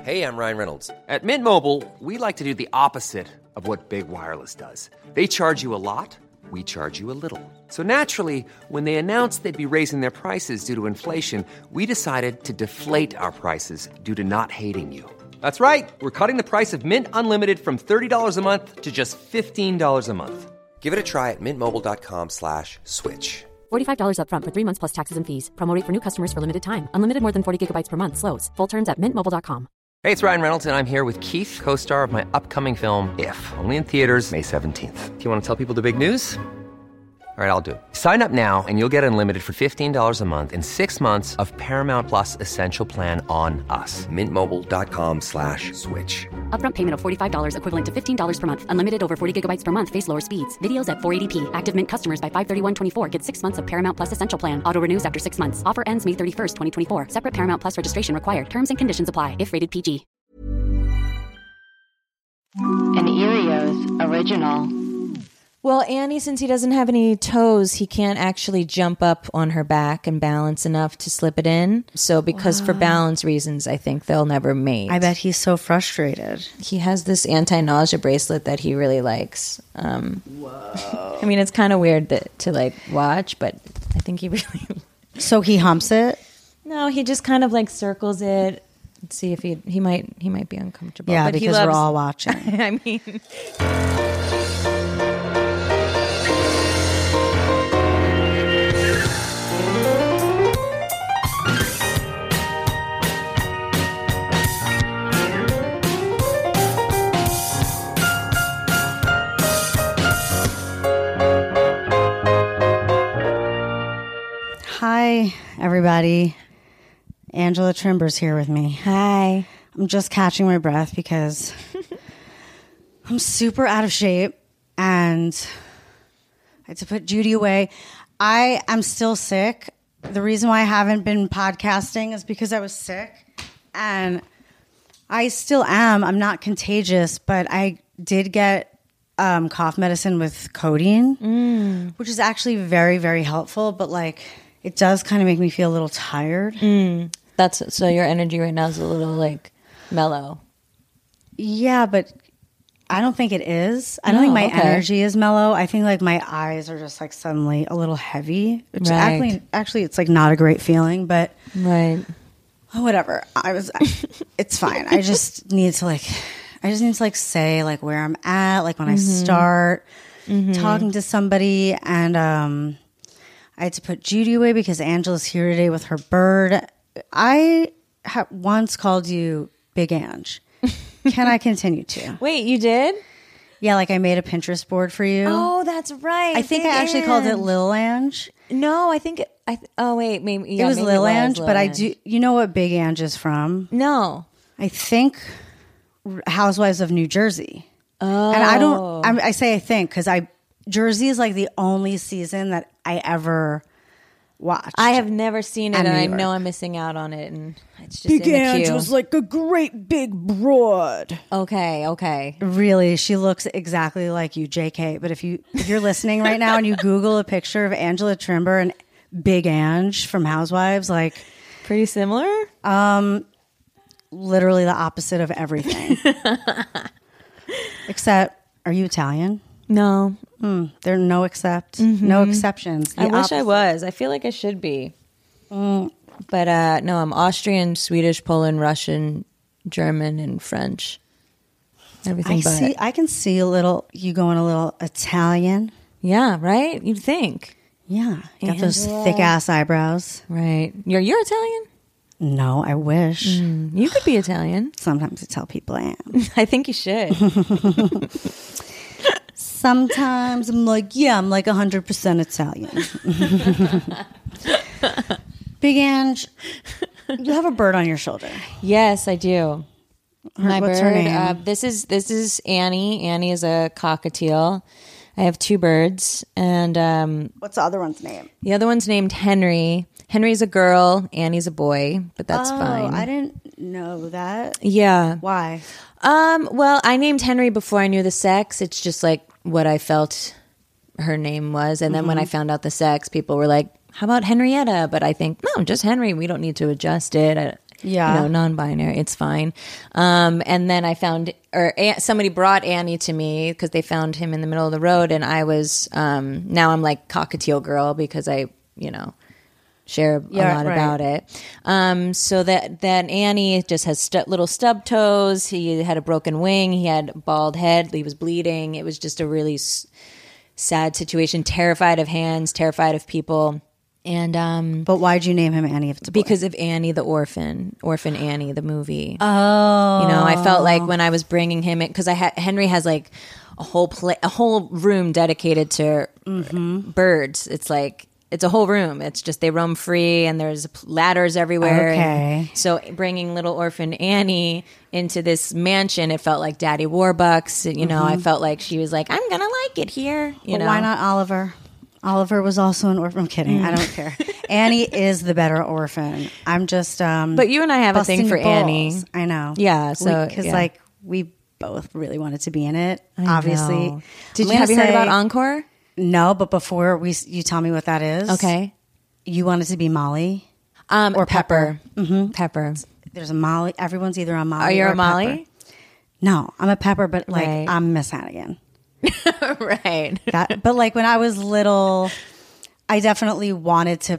Hey, I'm Ryan Reynolds. At Mint Mobile, we like to do the opposite of what Big Wireless does. They charge you a lot, we charge you a little. So naturally, when they announced they'd be raising their prices due to inflation, we decided to deflate our prices due to not hating you. That's right. We're cutting the price of Mint Unlimited from $30 a month to just $15 a month. Give it a try at mintmobile.com/switch. $45 up front for 3 months plus taxes and fees. Promo rate for new customers for limited time. Unlimited more than 40 gigabytes per month. Slows full terms at mintmobile.com. Hey, it's Ryan Reynolds, and I'm here with Keith, co-star of my upcoming film, If, only in theaters May 17th. Do you want to tell people the big news? All right, I'll do it. Sign up now and you'll get unlimited for $15 a month and 6 months of Paramount Plus Essential Plan on us. mintmobile.com/switch. Upfront payment of $45 equivalent to $15 per month. Unlimited over 40 gigabytes per month. Face lower speeds. Videos at 480p. Active Mint customers by 531.24 get 6 months of Paramount Plus Essential Plan. Auto renews after 6 months. Offer ends May 31st, 2024. Separate Paramount Plus registration required. Terms and conditions apply if rated PG. An Erios original. Well, Annie, since he doesn't have any toes, he can't actually jump up on her back and balance enough to slip it in. So because for balance reasons, I think they'll never mate. I bet he's so frustrated. He has this anti-nausea bracelet that he really likes. Whoa. I mean, it's kind of weird to like watch, but I think he really... So he humps it? No, he just kind of like circles it. Let's see if he might be uncomfortable. Yeah, but because we're all watching. I mean... Hi, everybody. Angela Trimber's here with me. Hi. I'm just catching my breath because I'm super out of shape and I had to put Judy away. I am still sick. The reason why I haven't been podcasting is because I was sick, and I still am. I'm not contagious, but I did get cough medicine with codeine, which is actually very, very helpful, but like it does kind of make me feel a little tired. That's so your energy right now is a little like mellow. Yeah, but I don't think it is. I don't think my energy is mellow. I think like my eyes are just like suddenly a little heavy, which actually it's like not a great feeling, but whatever. It's fine. I just need to say like where I'm at, like when I start talking to somebody, and I had to put Judy away because Angela's here today with her bird. I once called you Big Ange. Can I continue to? Wait, you did? Yeah, like I made a Pinterest board for you. Oh, that's right. I think I actually called it Lil Ange. No, I think maybe it was Lil Ange, but I do. You know what Big Ange is from? No, I think Housewives of New Jersey. Oh, and I don't. I say I think because Jersey is like the only season that I ever watched. I have never seen it, and I know I'm missing out on it, and it's just Big in the Ange queue. was like a great big broad. Okay. Really, she looks exactly like you, JK. But if you're listening right now and you Google a picture of Angela Trimber and Big Ange from Housewives, like pretty similar. Literally the opposite of everything. Except, are you Italian? No. There are no exceptions. I wish I was. I feel like I should be. But no, I'm Austrian, Swedish, Poland, Russian, German, and French. Everything I can see you going a little Italian. Yeah, right? You'd think. Yeah. Got those thick ass eyebrows. Right. You're Italian? No, I wish. You could be Italian. Sometimes I tell people I am. I think you should. Sometimes I'm like, yeah, I'm like 100% Italian. Big Ange, you have a bird on your shoulder. Yes, I do. What's her name? This is Annie. Annie is a cockatiel. I have two birds, and what's the other one's name? The other one's named Henry. Henry's a girl. Annie's a boy, but that's fine. I didn't know that. Yeah. Why? Well, I named Henry before I knew the sex. It's just like what I felt her name was, and then when I found out the sex, people were like, "How about Henrietta?" But I think no, just Henry. We don't need to adjust it. Yeah. Non-binary. It's fine. And then I found, somebody brought Annie to me because they found him in the middle of the road, and I was, now I'm like cockatiel girl because I, share a lot about it. So that Annie just has little stub toes. He had a broken wing. He had bald head. He was bleeding. It was just a really sad situation. Terrified of hands. Terrified of people. And but why'd you name him Annie if it's a boy? because of Annie the Orphan Annie the movie. Oh, I felt like when I was bringing him in, because Henry has like a whole room dedicated to birds. It's like. It's a whole room. It's just they roam free, and there's ladders everywhere. Okay. So bringing little orphan Annie into this mansion, it felt like Daddy Warbucks. I felt like she was like, I'm going to like it here. But why not Oliver? Oliver was also an orphan. I'm kidding. I don't care. Annie is the better orphan. I'm just. But you and I have a thing for Annie. I know. Yeah. So because we both really wanted to be in it. Obviously. Have you heard about Encore? No, but before you tell me what that is. Okay. You wanted to be Molly? Or Pepper. Mm-hmm. Pepper. There's a Molly. Everyone's either a Molly Are you or a Molly? Pepper. No, I'm a Pepper, but Right. I'm Miss Hannigan. Right. But when I was little, I definitely wanted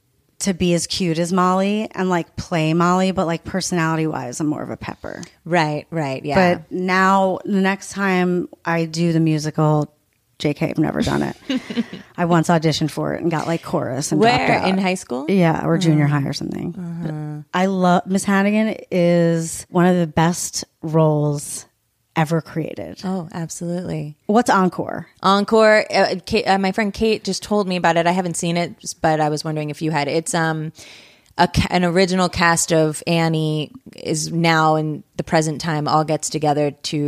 to be as cute as Molly and play Molly, but personality wise, I'm more of a Pepper. Right. Yeah. But now, the next time I do the musical, JK, I've never done it. I once auditioned for it and got chorus and dropped out. In high school? Yeah, or junior high or something. But I love Miss Hannigan is one of the best roles ever created. Oh, absolutely. What's Encore? Encore. My friend Kate just told me about it. I haven't seen it, but I was wondering if you had it. It's an original cast of Annie is now in the present time all gets together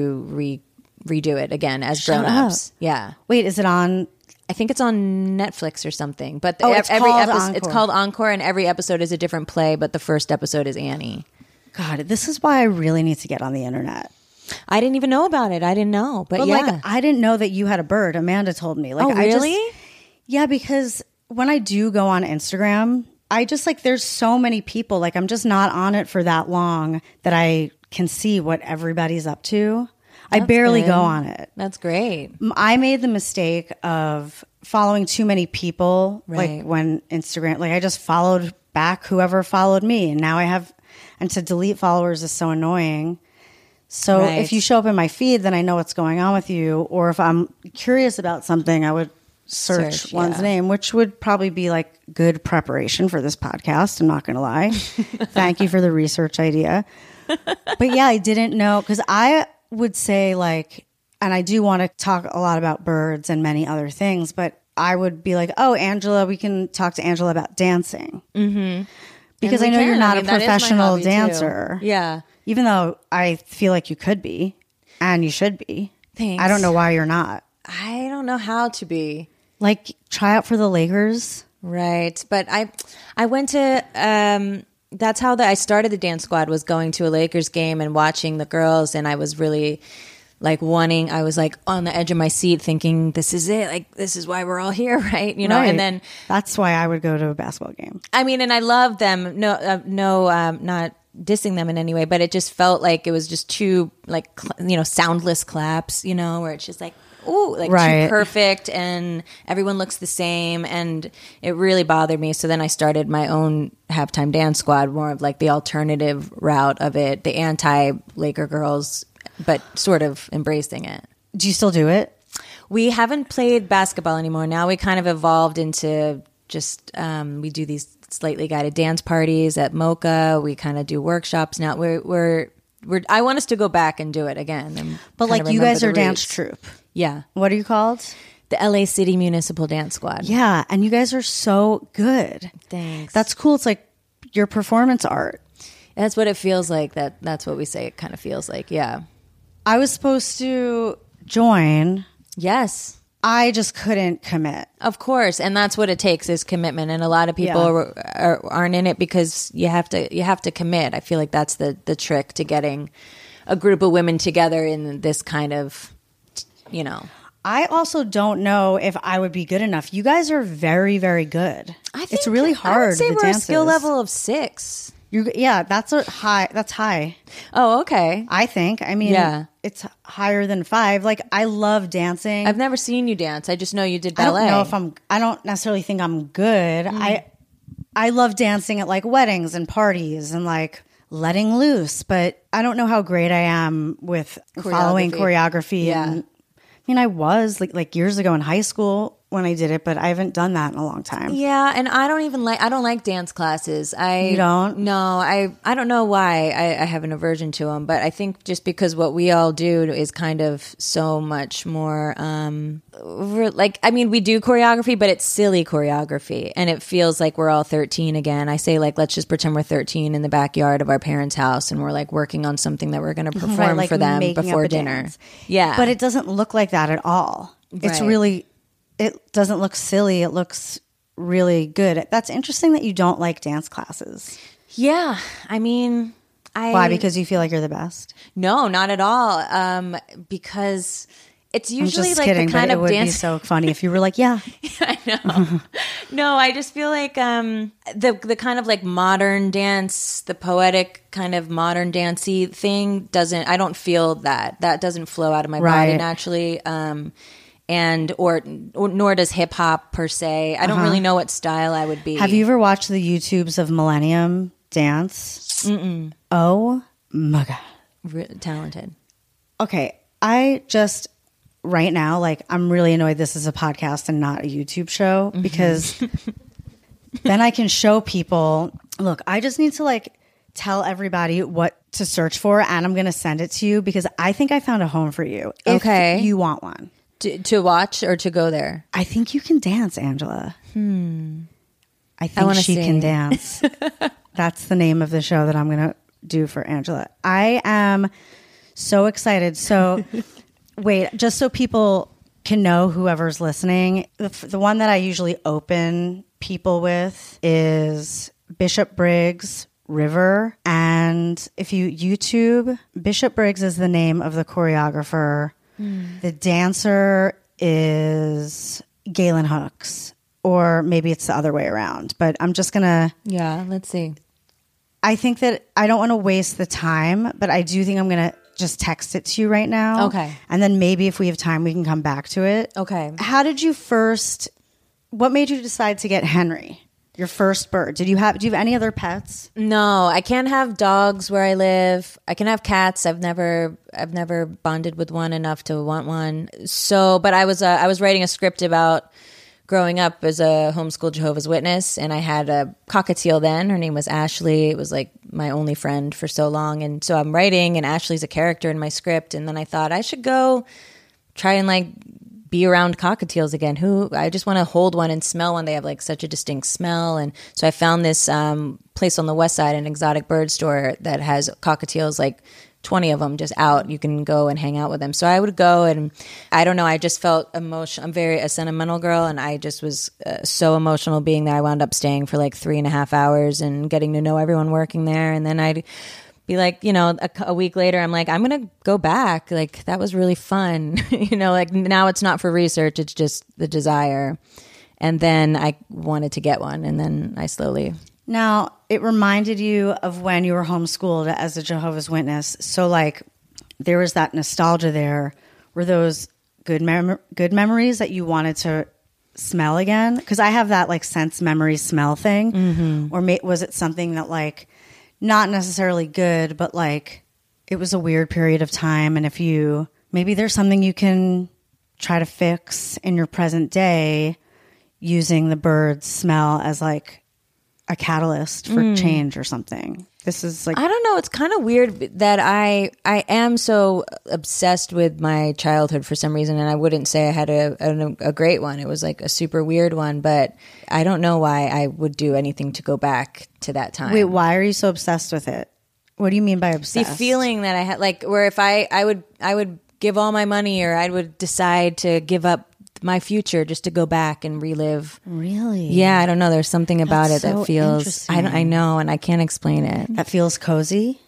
to redo it again as grown-ups. Yeah. Wait, is it on? I think it's on Netflix or something. But it's called Encore. It's called Encore, and every episode is a different play, but the first episode is Annie. God, this is why I really need to get on the internet. I didn't even know about it. I didn't know. But yeah. I didn't know that you had a bird. Amanda told me. Oh, really? Yeah, because when I do go on Instagram, I just there's so many people. I'm just not on it for that long that I can see what everybody's up to. I barely go on it. That's great. I made the mistake of following too many people. Right. When Instagram, I just followed back whoever followed me. And now and to delete followers is so annoying. So if you show up in my feed, then I know what's going on with you. Or if I'm curious about something, I would search one's name, which would probably be good preparation for this podcast. I'm not going to lie. Thank you for the research idea. But yeah, I didn't know because I would say and I do want to talk a lot about birds and many other things, but I would be oh, Angela, we can talk to Angela about dancing. Mm-hmm. Because I know you're not a professional dancer. Too. Yeah. Even though I feel like you could be and you should be. Thanks. I don't know why you're not. I don't know how to be. Try out for the Lakers. Right. But I went to that's how I started the dance squad, was going to a Lakers game and watching the girls, and I was really I was on the edge of my seat thinking, this is it, this is why we're all here, right? Right. And then that's why I would go to a basketball game. I mean, and I love them. Not dissing them in any way, but it just felt like it was just too soundless claps, where it's just ooh, too perfect and everyone looks the same, and it really bothered me. So then I started my own halftime dance squad, more of the alternative route of it, the anti-Laker girls, but sort of embracing it. Do you still do it? We haven't played basketball anymore. Now we kind of evolved into just we do these slightly guided dance parties at Mocha. We kind of do workshops now. I want us to go back and do it again. But you guys are dance troupe. Yeah. What are you called? The LA City Municipal Dance Squad. Yeah, and you guys are so good. Thanks. That's cool. It's your performance art. That's what it feels like. That's what we say it kind of feels like. Yeah. I was supposed to join. Yes. I just couldn't commit. Of course, and that's what it takes is commitment. And a lot of people aren't in it because you have to commit. I feel like that's the trick to getting a group of women together in this kind of, I also don't know if I would be good enough. You guys are very, very good. It's really hard. I would say the we're dances. a skill level of 6. That's high. That's high. Oh, okay. I think. I mean, it's higher than 5. Like, I love dancing. I've never seen you dance. I just know you did ballet. I don't necessarily think I'm good. I love dancing at like weddings and parties and like letting loose, but I don't know how great I am with following choreography. Yeah. And I mean, I was like years ago in high school when I did it, but I haven't done that in a long time. Yeah, and I don't like dance classes. You don't? No, I don't know why I have an aversion to them, but I think just because what we all do is kind of so much more we do choreography, but it's silly choreography, and it feels like we're all 13 again. I say like, let's just pretend we're 13 in the backyard of our parents' house, and we're like working on something that we're going to perform for them before dinner. Dance. Yeah, but it doesn't look like that at all. It's really. It doesn't look silly. It looks really good. That's interesting that you don't like dance classes. Yeah. I mean, why? Because you feel like you're the best? No, not at all. Because it's usually like kidding, the kind of dance. It would be so funny if you were like, yeah. I know. No, I just feel like the kind of like modern dance, the poetic kind of modern dancey thing I don't feel that. That doesn't flow out of my body naturally. And nor does hip hop per se. I don't really know what style I would be. Have you ever watched the YouTubes of Millennium Dance? Mm-mm. Oh my God. Talented. Okay. I just right now, like, I'm really annoyed this is a podcast and not a YouTube show because then I can show people, look, I just need to like tell everybody what to search for, and I'm going to send it to you because I think I found a home for you. If you want one. To watch or to go there? I think you can dance, Angela. I think she can dance. That's the name of the show that I'm going to do for Angela. I am so excited. So, wait, just so people can know, whoever's listening, the one that I usually open people with is Bishop Briggs River. And if you YouTube, Bishop Briggs is the name of the choreographer. The dancer is Galen Hooks, or maybe it's the other way around, but I'm just going to... Yeah, let's see. I think that I don't want to waste the time, but I do think I'm going to just text it to you right now. Okay. And then maybe if we have time, we can come back to it. Okay. How did you what made you decide to get Henry? Your first bird. Do you have any other pets? No, I can't have dogs where I live. I can have cats. I've never bonded with one enough to want one. So, but I was writing a script about growing up as a homeschool Jehovah's Witness, and I had a cockatiel then. Her name was Ashley. It was like my only friend for so long. And so I'm writing, and Ashley's a character in my script. And then I thought I should go try and like be around cockatiels again. I just want to hold one and smell one. They have like such a distinct smell. And so I found this place on the west side, an exotic bird store that has cockatiels, like 20 of them just out. You can go and hang out with them. So I would go, and I don't know, I just felt emotional. I'm very a sentimental girl, and I just was so emotional being there. I wound up staying for like 3.5 hours and getting to know everyone working there. And then I'd be like, a week later, I'm like, I'm going to go back. Like, that was really fun. Like now it's not for research. It's just the desire. And then I wanted to get one. And then I slowly. Now, it reminded you of when you were homeschooled as a Jehovah's Witness. So like there was that nostalgia there. Were those good memories that you wanted to smell again? Because I have that like sense memory smell thing. Mm-hmm. Or was it something that like, not necessarily good, but like it was a weird period of time. And maybe there's something you can try to fix in your present day using the bird's smell as like a catalyst for change or something. This is like, I don't know. It's kind of weird that I am so obsessed with my childhood for some reason. And I wouldn't say I had a great one. It was like a super weird one, but I don't know why I would do anything to go back to that time. Wait, why are you so obsessed with it? What do you mean by obsessed? The feeling that I had, like where if I would give all my money, or I would decide to give up my future just to go back and relive. Really? Yeah, I don't know. There's something about That's it so that feels. interesting. I know, and I can't explain it. That feels cozy.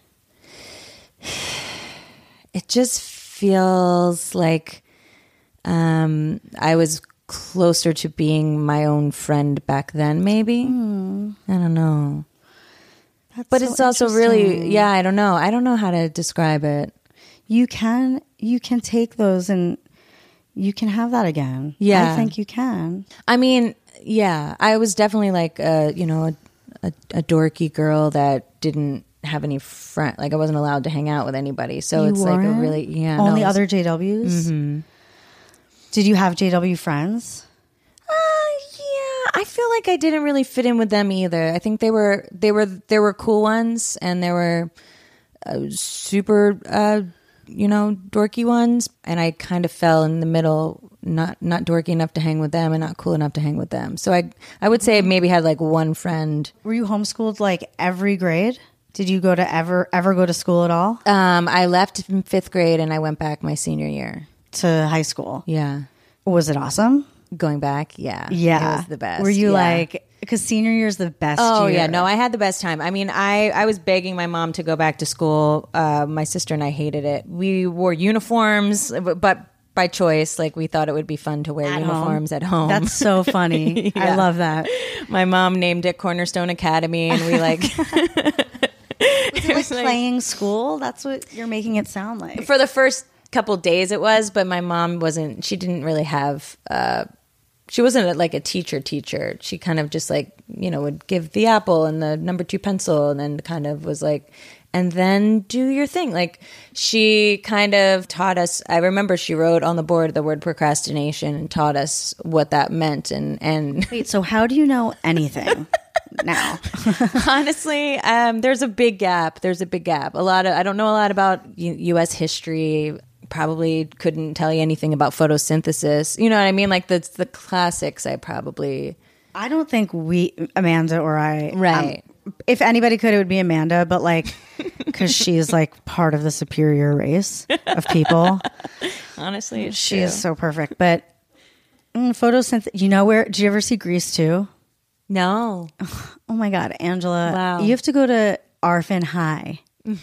It just feels like I was closer to being my own friend back then. Maybe I don't know. But so it's also really, I don't know. I don't know how to describe it. You can take those and you can have that again. Yeah. I think you can. I mean, yeah, I was definitely like, a dorky girl that didn't have any friend. Like I wasn't allowed to hang out with anybody. So it's like a really, Only other JWs? Mm-hmm. Did you have JW friends? I feel like I didn't really fit in with them either. I think they were cool ones, and there were super dorky ones, and I kind of fell in the middle, not dorky enough to hang with them and not cool enough to hang with them. So I would say I maybe had like one friend. Were you homeschooled like every grade? Did you go to ever go to school at all? I left in 5th grade and I went back my senior year to high school. Yeah. Was it awesome? Going back, yeah. Yeah. It was the best. Were you like, because senior year is the best year. Yeah. No, I had the best time. I mean, I was begging my mom to go back to school. My sister and I hated it. We wore uniforms, but by choice. Like we thought it would be fun to wear uniforms at home. That's so funny. I love that. My mom named it Cornerstone Academy, and we like... Was it like playing school? That's what you're making it sound like. For the first couple days it was, but my mom she didn't really have... she wasn't like a teacher. She kind of just like, would give the apple and the number 2 pencil, and then kind of was like, and then do your thing. Like she kind of taught us. I remember she wrote on the board the word procrastination and taught us what that meant. And wait, so how do you know anything now? Honestly, there's a big gap. I don't know a lot about U.S. history. Probably couldn't tell you anything about photosynthesis. You know what I mean? Like the classics. I don't think Amanda or I, right. If anybody could, it would be Amanda, but like, because she's like part of the superior race of people. Honestly, she is so perfect. But photosynthesis, did you ever see Grease 2? No. Oh my God, Angela. Wow. You have to go to Arfin High.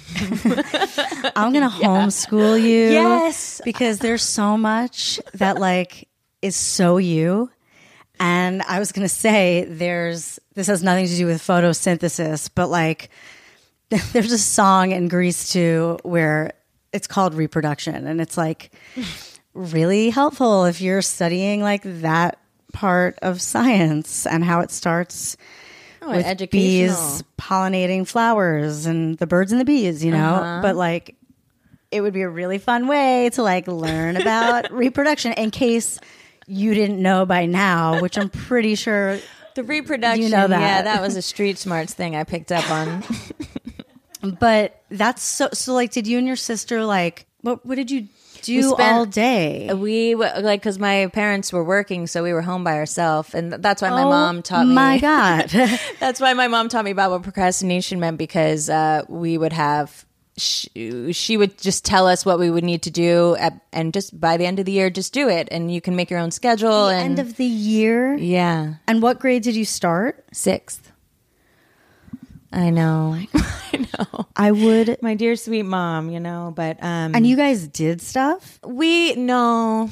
I'm going to homeschool you. Yes. Because there's so much that like is so you. And I was going to say this has nothing to do with photosynthesis, but like there's a song in Grease 2 where it's called Reproduction, and it's like really helpful if you're studying like that part of science and how it starts with bees pollinating flowers and the birds and the bees, but like it would be a really fun way to like learn about reproduction in case you didn't know by now, which I'm pretty sure the reproduction, that. Yeah, that was a street smarts thing I picked up on. But that's so like, did you and your sister like, what did you do all day? We like, because my parents were working, so we were home by ourselves, and that's why my mom taught me. My God, that's why my mom taught me about what procrastination meant, because we would have. She would just tell us what we would need to do, and just by the end of the year, just do it, and you can make your own schedule. End of the year, yeah. And what grade did you start? 6th. I know. I know. I would, my dear sweet mom, but and you guys did stuff? No.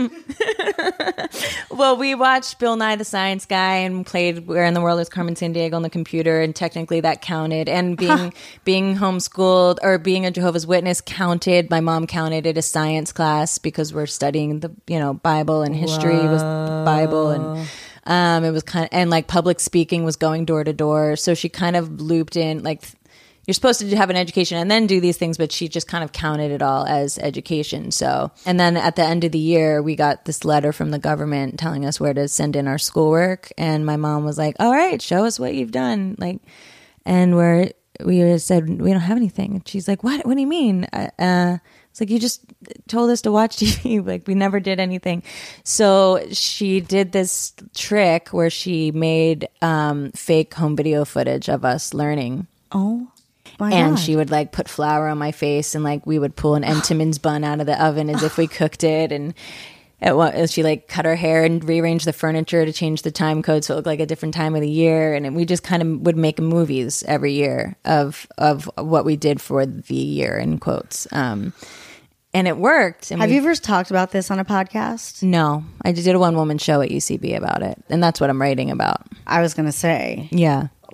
Well, we watched Bill Nye the Science Guy and played Where in the World is Carmen Sandiego on the computer, and technically that counted. And being homeschooled or being a Jehovah's Witness counted. My mom counted it as science class because we're studying the Bible, and history was Bible, and it was and like public speaking was going door to door. So she kind of looped in like, you're supposed to have an education and then do these things, but she just kind of counted it all as education. So, and then at the end of the year, we got this letter from the government telling us where to send in our schoolwork. And my mom was like, all right, show us what you've done. Like, and we said, we don't have anything. And she's like, what do you mean? It's like, you just told us to watch TV. Like, we never did anything. So she did this trick where she made fake home video footage of us learning. Oh, my and God. She would like put flour on my face, and like we would pull an Entenmann's bun out of the oven as if we cooked it. And she like cut her hair and rearranged the furniture to change the time code so it looked like a different time of the year. And we just kind of would make movies every year of what we did for the year, in quotes. And it worked. And have you ever talked about this on a podcast? No, I just did a one-woman show at UCB about it, and that's what I'm writing about. I was going to say, yeah.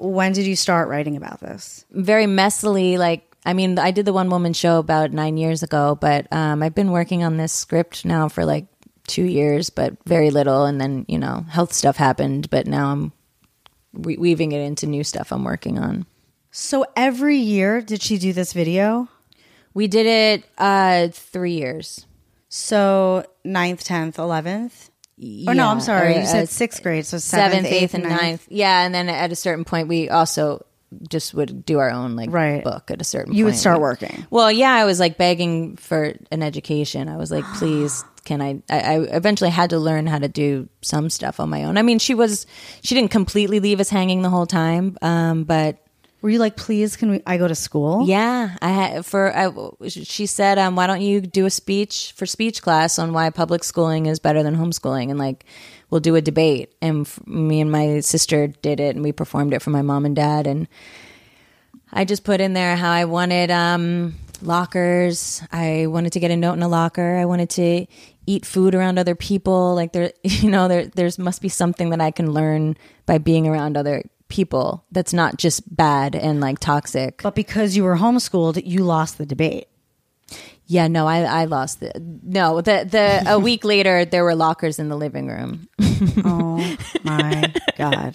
when did you start writing about this? Very messily, I did the one woman show about 9 years ago, but I've been working on this script now for 2 years, but very little. And then, health stuff happened, but now I'm weaving it into new stuff I'm working on. So every year, did she do this video? We did it 3 years. So 9th, 10th, 11th? Yeah, or no, I'm sorry. You said 6th grade, so 7th, 8th, and 9th. Yeah, and then at a certain point, we also just would do our own book at a certain point. You would start working. Well, yeah, I was begging for an education. I was like, please, can I eventually had to learn how to do some stuff on my own. I mean, she didn't completely leave us hanging the whole time, but were you like, please, I go to school? Yeah, she said, why don't you do a speech for speech class on why public schooling is better than homeschooling, and we'll do a debate. And me and my sister did it, and we performed it for my mom and dad. And I just put in there how I wanted lockers. I wanted to get a note in a locker. I wanted to eat food around other people. There's must be something that I can learn by being around other people that's not just bad and toxic. But because you were homeschooled, you lost the debate. Yeah, no, I lost it. No, the a week later there were lockers in the living room. Oh my God.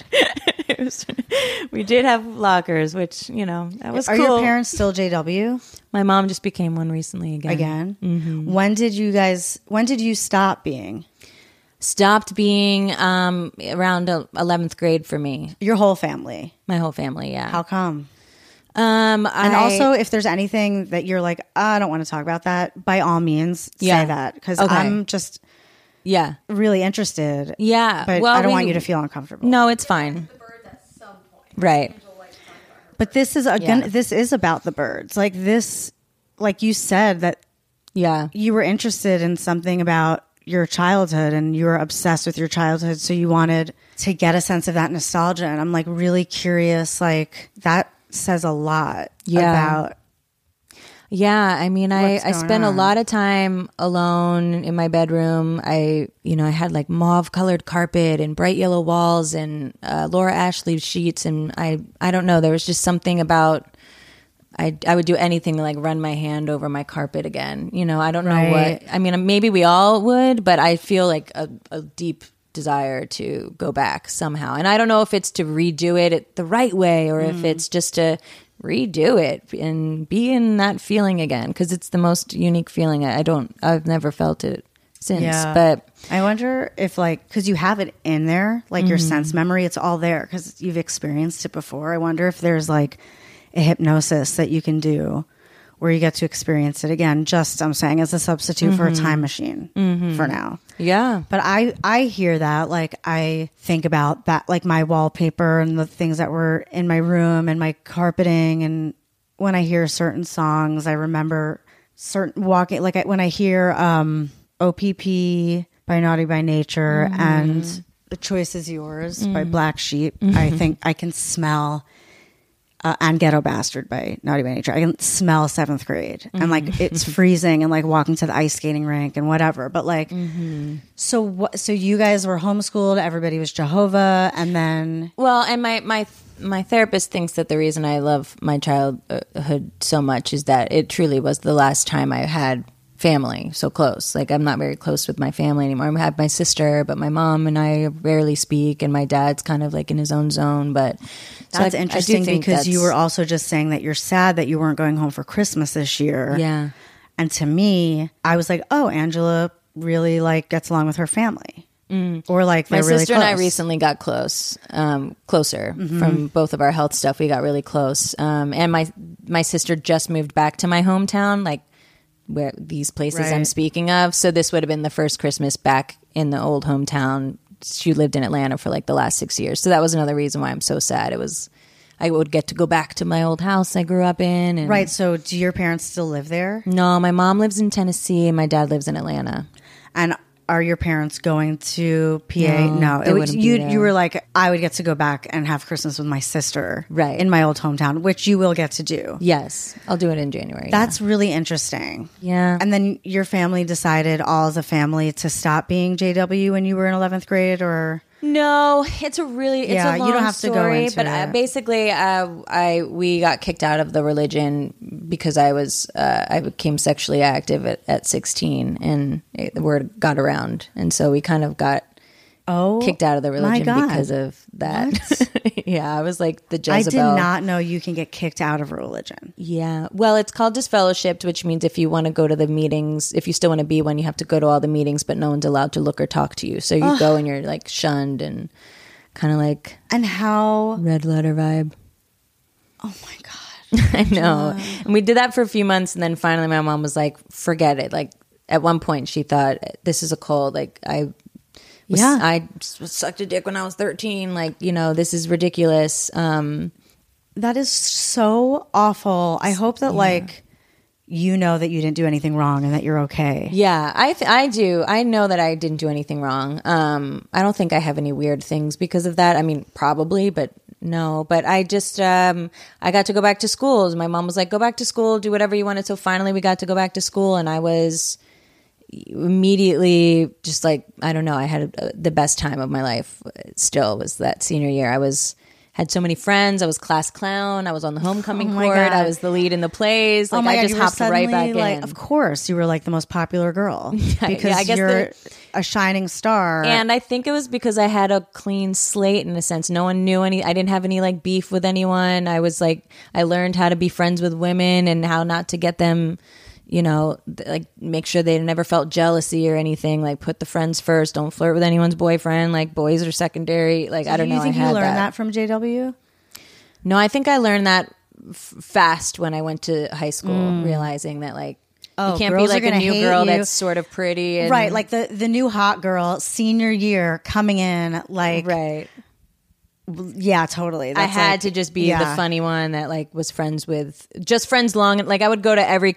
We did have lockers, which, that was Are cool. your parents still JW? My mom just became one recently again. Mm-hmm. When did you stop being? Stopped being around 11th grade for me. Your whole family? My whole family, yeah. How come? And also, if there's anything that you're like, I don't want to talk about that, by all means, say that. Because I'm just really interested. Yeah. But I don't want you to feel uncomfortable. No, it's fine. Right. But this is, again, this is about the birds. Like you said, that you were interested in something about your childhood and you were obsessed with your childhood. So you wanted to get a sense of that nostalgia. And I'm really curious, that says a lot about. Yeah. I mean, I spent a lot of time alone in my bedroom. I had mauve colored carpet and bright yellow walls and Laura Ashley sheets. And I don't know, there was just something about, I would do anything to run my hand over my carpet again. I don't know what, I mean, maybe we all would, but I feel a deep desire to go back somehow. And I don't know if it's to redo it the right way or if it's just to redo it and be in that feeling again. Cause it's the most unique feeling. I've never felt it since, but I wonder if cause you have it in there, your sense memory, it's all there cause you've experienced it before. I wonder if there's a hypnosis that you can do where you get to experience it again, just I'm saying as a substitute for a time machine for now. Yeah. But I hear that, I think about that, my wallpaper and the things that were in my room and my carpeting. And when I hear certain songs, I remember certain walking, when I hear OPP by Naughty by Nature and The Choice Is Yours by Black Sheep, I think I can smell and Ghetto Bastard by Naughty by Nature. I can smell 7th grade and it's freezing and walking to the ice skating rink and whatever. But so you guys were homeschooled. Everybody was Jehovah. And then, well, and my therapist thinks that the reason I love my childhood so much is that it truly was the last time I had family so close. I'm not very close with my family anymore. I have my sister, but my mom and I rarely speak, and my dad's kind of in his own zone. But that's interesting because you were also just saying that you're sad that you weren't going home for Christmas this year. Yeah. And to me, I was like, oh, Angela really gets along with her family. Or they're my really sister close. and I recently got closer from both of our health stuff. We got really close. And my sister just moved back to my hometown, where these places I'm speaking of. So this would have been the first Christmas back in the old hometown. She lived in Atlanta for the last 6 years. So that was another reason why I'm so sad. I would get to go back to my old house I grew up in. And right. So do your parents still live there? No, my mom lives in Tennessee and my dad lives in Atlanta. And are your parents going to PA? No, you were I would get to go back and have Christmas with my sister in my old hometown, which you will get to do. Yes, I'll do it in January. That's really interesting. Yeah. And then your family decided all as a family to stop being JW when you were in 11th grade, or? No, it's a long you don't have to go story, into but it. basically, we got kicked out of the religion because I became sexually active at 16, and the word got around, and so we kind of got kicked out of the religion because of that. Yeah, I was like the Jezebel. I did not know you can get kicked out of a religion. Yeah. Well, it's called disfellowshipped, which means if you want to go to the meetings, if you still want to be one, you have to go to all the meetings, but no one's allowed to look or talk to you. So you go and you're like shunned and kind of like And how red letter vibe. Oh my God. I know. And we did that for a few months, and then finally my mom was like, forget it. Like at one point she thought, this is a cult. Like I sucked a dick when I was 13. Like, this is ridiculous. That is so awful. I hope that like you know that you didn't do anything wrong and that you're okay. Yeah, I do. I know that I didn't do anything wrong. I don't think I have any weird things because of that. I mean, probably, but no. But I just I got to go back to school. My mom was like, go back to school, do whatever you wanted. So finally we got to go back to school, and I was immediately just like, I don't know, I had the best time of my life. Still was that senior year. Had so many friends. I was class clown. I was on the homecoming court. God. I was the lead in the plays. Like, I just hopped right back in. Of course, you were like the most popular girl because I guess you're a shining star. And I think it was because I had a clean slate in a sense. No one knew I didn't have any like beef with anyone. I was like, I learned how to be friends with women and how not to get them, like make sure they never felt jealousy or anything. Like put the friends first. Don't flirt with anyone's boyfriend. Like boys are secondary. Like I don't know. Do you think you learned that from JW? No, I think I learned that fast when I went to high school, realizing that like you can't be like a new girl that's sort of pretty, and, right? Like the new hot girl senior year coming in, like right. Yeah, totally. I had to just be the funny one that like was friends long. Like I would go to every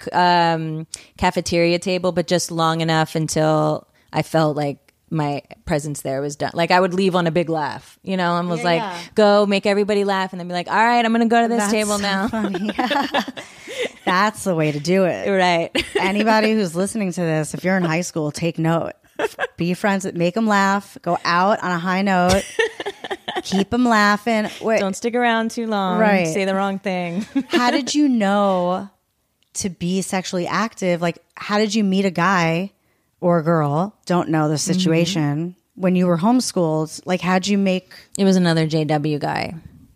cafeteria table, but just long enough until I felt like my presence there was done. Like I would leave on a big laugh, I was go make everybody laugh, and then be like, all right, I'm going to go to this table now. Funny. That's the way to do it. Right. Anybody who's listening to this, if you're in high school, take note. Be friends, make them laugh, go out on a high note. Keep them laughing. Wait. Don't stick around too long. Right. Say the wrong thing. How did you know to be sexually active? Like, how did you meet a guy or a girl? Don't know the situation. When you were homeschooled, like, how'd you make... It was another JW guy.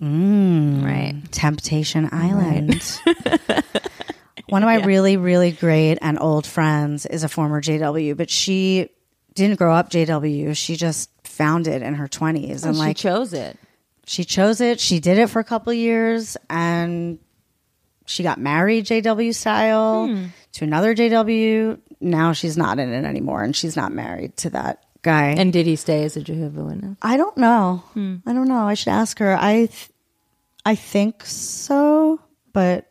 Right. Temptation Island. Right. One of my really, really great and old friends is a former JW, but she didn't grow up JW. She just found it in her 20s. And like, she chose it. She chose it. She did it for a couple of years, and she got married JW style to another JW. Now she's not in it anymore, and she's not married to that guy. And did he stay as a Jehovah's Witness? I don't know. I don't know. I should ask her. I think so, but...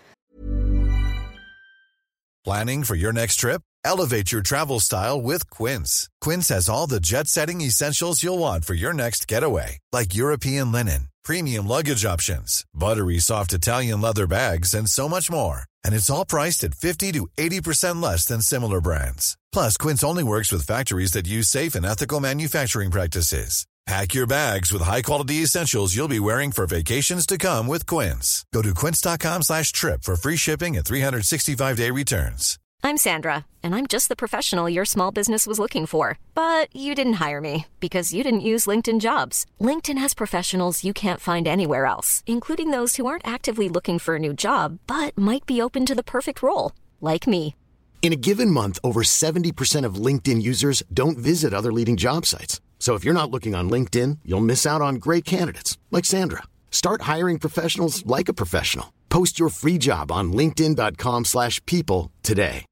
Planning for your next trip? Elevate your travel style with Quince. Quince has all the jet-setting essentials you'll want for your next getaway, like European linen, premium luggage options, buttery soft Italian leather bags, and so much more. And it's all priced at 50 to 80% less than similar brands. Plus, Quince only works with factories that use safe and ethical manufacturing practices. Pack your bags with high-quality essentials you'll be wearing for vacations to come with Quince. Go to quince.com/trip for free shipping and 365-day returns. I'm Sandra, and I'm just the professional your small business was looking for. But you didn't hire me because you didn't use LinkedIn Jobs. LinkedIn has professionals you can't find anywhere else, including those who aren't actively looking for a new job, but might be open to the perfect role, like me. In a given month, over 70% of LinkedIn users don't visit other leading job sites. So if you're not looking on LinkedIn, you'll miss out on great candidates like Sandra. Start hiring professionals like a professional. Post your free job on linkedin.com/people today.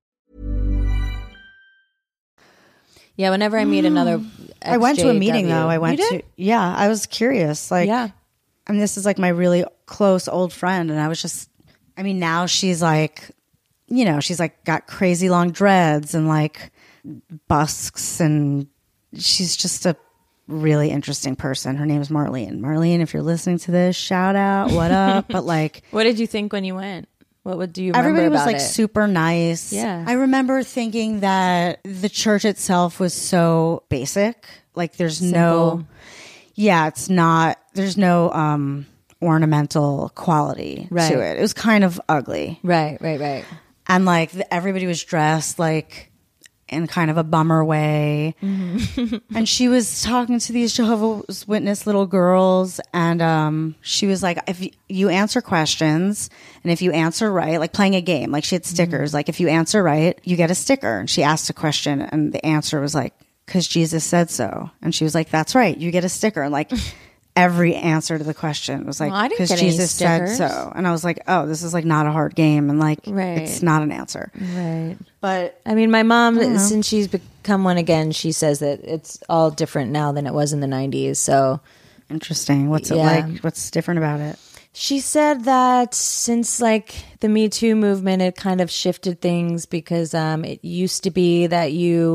Yeah, whenever I meet another I went to a meeting though. I was curious. Like, yeah. I mean, this is like my really close old friend, and I was just, I mean, now she's like, she's like got crazy long dreads and like busks, and she's just a really interesting person. Her name is Marlene. Marlene, if you're listening to this, shout out, what up? But like, what did you think when you went? What do you remember everybody was about like it? super nice. Yeah. I remember thinking that the church itself was so basic. like there's Simple. it's not, there's no ornamental quality to it. It was kind of ugly. Right. And like everybody was dressed like in kind of a bummer way. And she was talking to these Jehovah's Witness little girls, and she was like, if you answer questions and if you answer right, like playing a game, like she had stickers, like if you answer right, you get a sticker. And she asked a question and the answer was like, because Jesus said so. And she was like, that's right, you get a sticker. And like every answer to the question was like, because Jesus said so. And I was like, oh, this is like not a hard game, and like it's not an answer. Right. But I mean, my mom, since she's become one again, she says that it's all different now than it was in the 90s. So interesting. What's it like? What's different about it? She said that since like the Me Too movement, it kind of shifted things, because it used to be that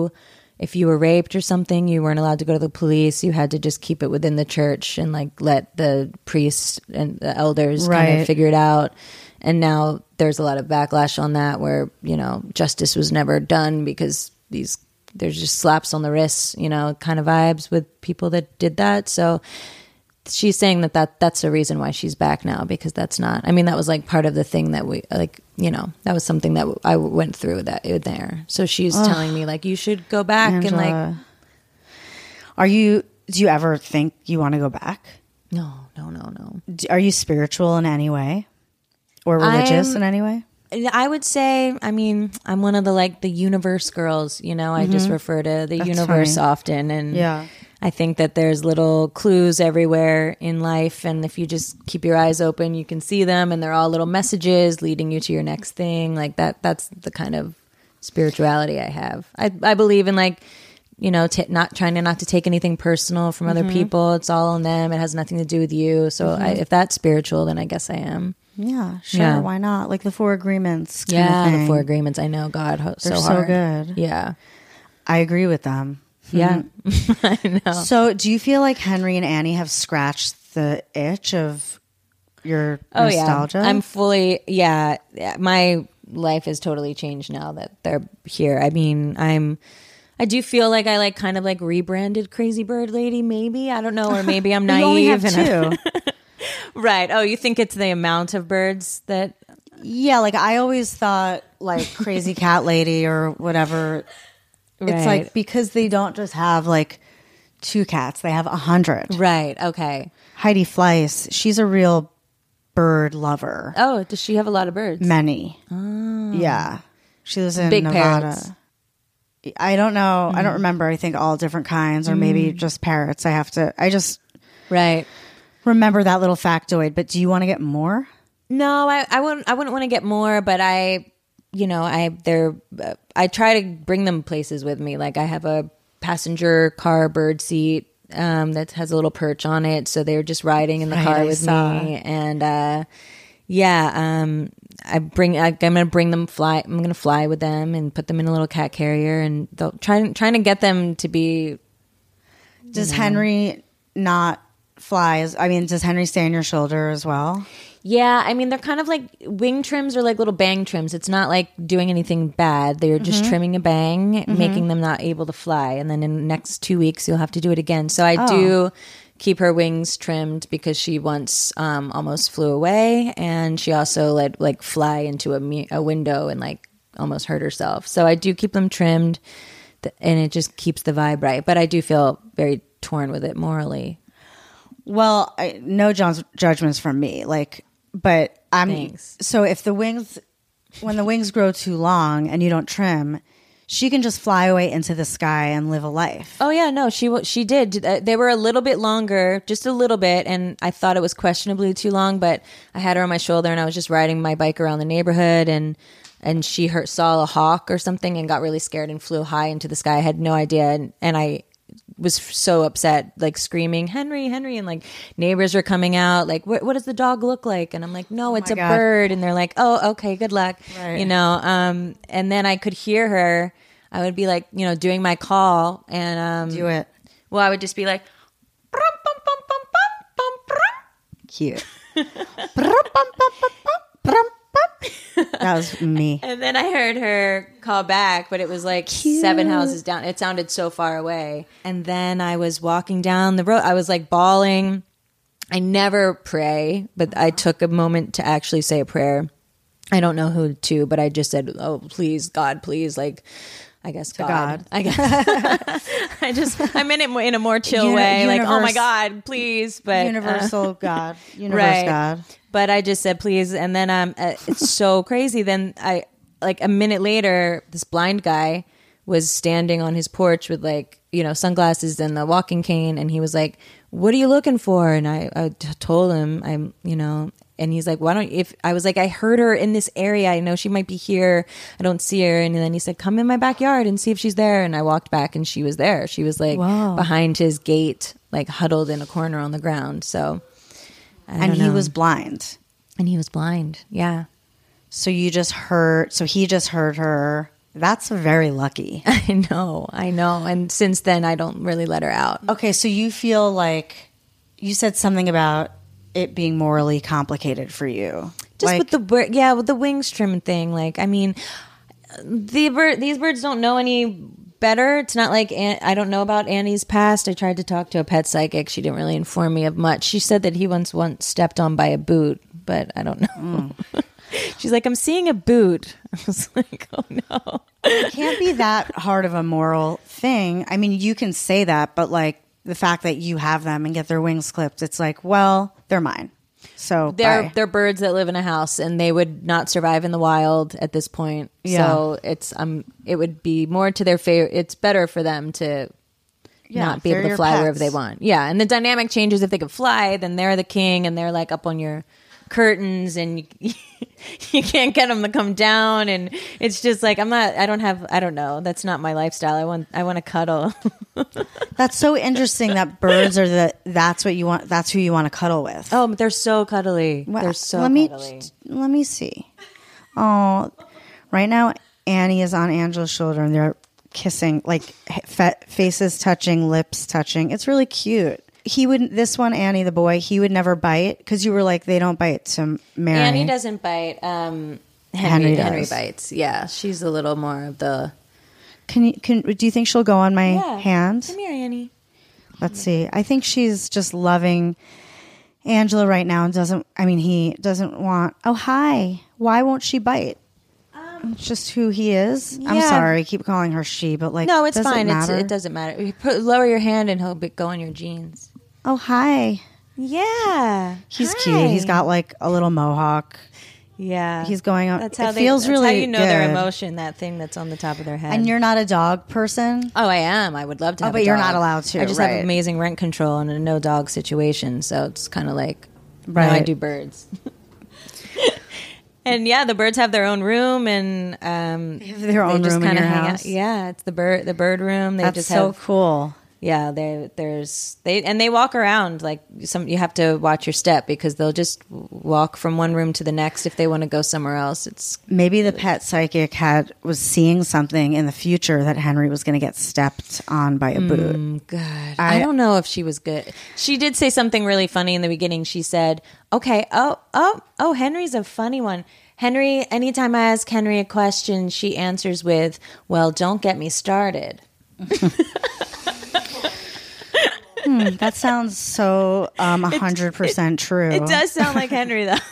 if you were raped or something, you weren't allowed to go to the police. You had to just keep it within the church and like let the priests and the elders kind of figure it out. And now there's a lot of backlash on that, where, you know, justice was never done because there's just slaps on the wrists, you know, kind of vibes with people that did that. So she's saying that's the reason why she's back now, because that's not, I mean, that was like part of the thing that we like, you know, that was something that I went through there. So she's telling me like, you should go back. Angela. And like, do you ever think you want to go back? No. Are you spiritual in any way or religious in any way? I would say, I mean, I'm one of the universe girls, you know, I just refer to the universe often. And I think that there's little clues everywhere in life, and if you just keep your eyes open, you can see them, and they're all little messages leading you to your next thing. Like that's the kind of spirituality I have. I believe in, like, you know, not trying not to take anything personal from other people. It's all on them. It has nothing to do with you. So if that's spiritual, then I guess I am. Yeah, sure. Yeah. Why not? Like the 4 Agreements. The 4 Agreements. I know, God, they're so good. Yeah. I agree with them. Yeah. I know. So do you feel like Henry and Annie have scratched the itch of your nostalgia? I'm fully, my life has totally changed now that they're here. I mean, I do feel like I like kind of like rebranded Crazy Bird Lady, maybe. I don't know, or maybe I'm naive. You only have 2. Right. Oh, you think it's the amount of birds that... Yeah, like I always thought like Crazy Cat Lady or whatever. Right. It's like because they don't just have like 2 cats, they have 100. Right. Okay. Heidi Fleiss, she's a real bird lover. Oh, does she have a lot of birds? Many. Oh. Yeah. She lives in Nevada. Parrots. I don't know. I don't remember. I think all different kinds, or maybe just parrots. I just remember that little factoid. But do you want to get more? No, I wouldn't want to get more, but I try to bring them places with me. Like I have a passenger car bird seat that has a little perch on it, so they're just riding in the car with me. And I'm gonna bring them I'm gonna fly with them and put them in a little cat carrier, and trying to get them to be. Does Henry not fly? Does Henry stay on your shoulder as well? Yeah, I mean, they're kind of like wing trims or like little bang trims. It's not like doing anything bad. They're just trimming a bang, making them not able to fly. And then in the next 2 weeks, you'll have to do it again. So I do keep her wings trimmed, because she once almost flew away, and she also let like fly into a window and like almost hurt herself. So I do keep them trimmed, and it just keeps the vibe right. But I do feel very torn with it morally. Well, no judgments from me. But Thanks. So if when the wings grow too long and you don't trim, she can just fly away into the sky and live a life. Oh yeah, no, she did. They were a little bit longer, just a little bit, and I thought it was questionably too long. But I had her on my shoulder, and I was just riding my bike around the neighborhood, and she saw a hawk or something and got really scared and flew high into the sky. I had no idea, and I was so upset, like screaming, Henry, Henry, and like neighbors were coming out, like, what does the dog look like? And I'm like, no, it's a bird. And they're like, oh, okay, good luck. Right. You know, and then I could hear her. I would be like, you know, doing my call, and do it. Well, I would just be like, brum, bum, bum, bum, bum, bum, brum. Cute. That was me. And then I heard her call back, but it was like 7 houses down. It sounded so far away. And then I was walking down the road. I was like bawling. I never pray, but I took a moment to actually say a prayer. I don't know who to, but I just said, "Oh, please, God, please." Like, I guess God. I guess I meant it in a more chill way. Like, oh my God, please. But universal God, right. God. But I just said please, and then it's so crazy. Then I like a minute later, this blind guy was standing on his porch with like sunglasses and the walking cane, and he was like, "What are you looking for?" And I told him and he's like, "Why don't if I was like, I heard her in this area. I know she might be here. I don't see her." And then he said, "Come in my backyard and see if she's there." And I walked back, and she was there. She was like behind his gate, like huddled in a corner on the ground. So, he was blind. And he was blind. Yeah. So he just heard her. That's very lucky. I know. And since then, I don't really let her out. Okay, so you feel like you said something about it being morally complicated for you. Just like, with the bird, with the wings trim thing. Like, I mean, these birds don't know any better. It's not like I don't know about Annie's past. I tried to talk to a pet psychic. She didn't really inform me of much. She said that he once stepped on by a boot, but I don't know. She's like, "I'm seeing a boot." I was like, "Oh no." It can't be that hard of a moral thing. I mean, you can say that, but like the fact that you have them and get their wings clipped, it's like, well, they're mine. So they're birds that live in a house, and they would not survive in the wild at this point. Yeah. So it's it would be more to their favor. It's better for them to not be able to fly pets. wherever they want. Yeah, and the dynamic changes. If they could fly, then they're the king, and they're like up on your curtains, and you can't get them to come down, and it's just like I don't know, that's not my lifestyle. I want to cuddle. That's so interesting that birds are that's what you want, that's who you want to cuddle with. Oh, but they're so cuddly. Well, they're so cuddly. Let me see. Oh, right now Annie is on Angela's shoulder, and they're kissing, like faces touching, lips touching. It's really cute. He wouldn't. This one, Annie, the boy, he would never bite, because you were like, they don't bite to Mary. Annie doesn't bite. Henry bites. Yeah, she's a little more of the. Do you think she'll go on my hand? Come here, Annie. Let's see. I think she's just loving Angela right now, and he doesn't want. Oh, hi. Why won't she bite? It's just who he is. Yeah. I'm sorry, I keep calling her she, but like, no, it's fine. It doesn't matter. Lower your hand, and he'll go in your jeans. Oh, hi. Yeah. He's cute. He's got like a little mohawk. Yeah. He's going on. That's how it feels really how you know good. Their emotion, that thing that's on the top of their head. And you're not a dog person? Oh, I am. I would love to have a dog. But you're not allowed to. I just have amazing rent control and a no dog situation. So it's kind of like, right. No, I do birds. And yeah, the birds have their own room, and they have their own room in your house. Yeah, it's the bird room. That's so cool. Yeah, they walk around like you have to watch your step, because they'll just walk from one room to the next if they want to go somewhere else. It's maybe the pet psychic was seeing something in the future that Henry was going to get stepped on by a boot. God, I don't know if she was good. She did say something really funny in the beginning. She said, "Okay, oh, Henry's a funny one." Henry, anytime I ask Henry a question, she answers with, "Well, don't get me started." That sounds so 100% true. It does sound like Henry, though.